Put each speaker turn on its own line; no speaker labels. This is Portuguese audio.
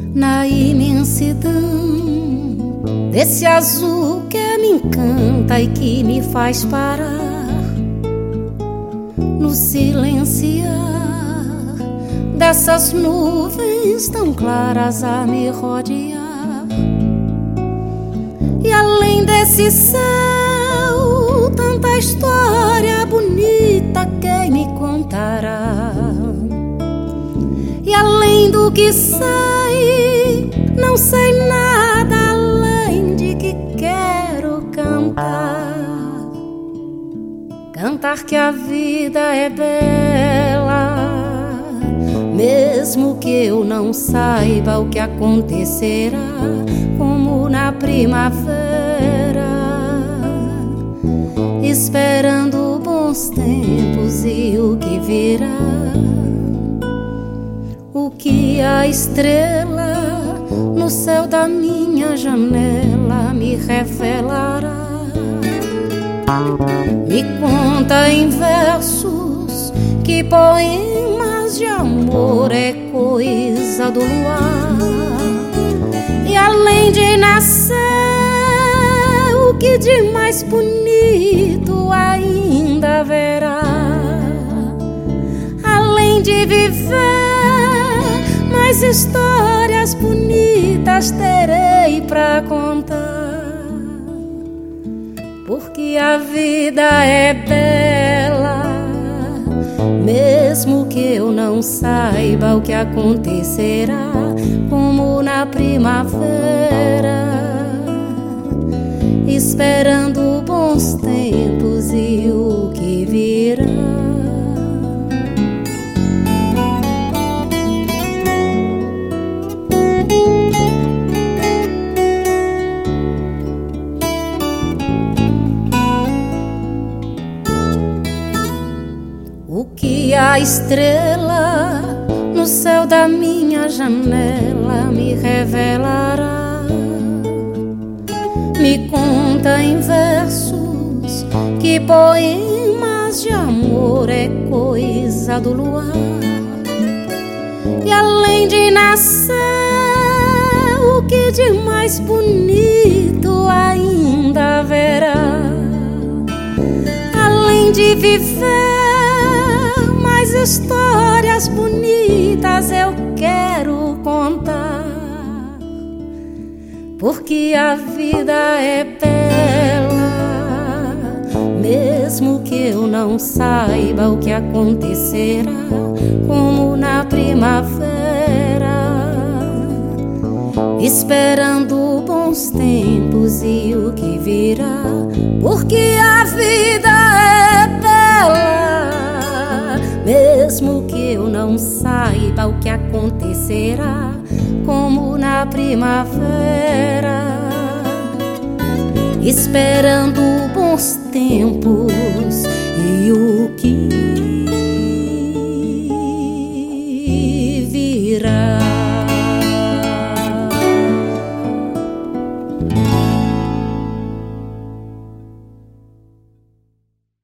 na imensidão desse azul que me encanta e que me faz parar no silenciar dessas nuvens tão claras a me rodear. E além desse céu, tanta história bonita quem me contará. E além do que sei, não sei nada além de que quero cantar. Cantar que a vida é bela, mesmo que eu não saiba o que acontecerá, como na primavera, esperando bons tempos e o que virá. O que a estrela no céu da minha janela me revelará. Me conta em versos que poemas de amor é coisa do luar. E além de nascer, o que de mais bonito ainda haverá. Além de viver, mais histórias bonitas terei pra contar. Porque a vida é bela, mesmo que eu não saiba o que acontecerá, como na primavera, esperando bons tempos e o que virá. O que a estrela no céu da minha janela me revelará. Me conta em versos que poemas de amor é coisa do luar. E além de nascer, o que de mais bonito ainda haverá. Além de viver, mais histórias bonitas eu quero contar. Porque a vida é bela, mesmo que eu não saiba o que acontecerá, como na primavera, esperando bons tempos e o que virá. Porque a vida é bela, mesmo que eu não saiba o que acontecerá, como na primavera, esperando bons tempos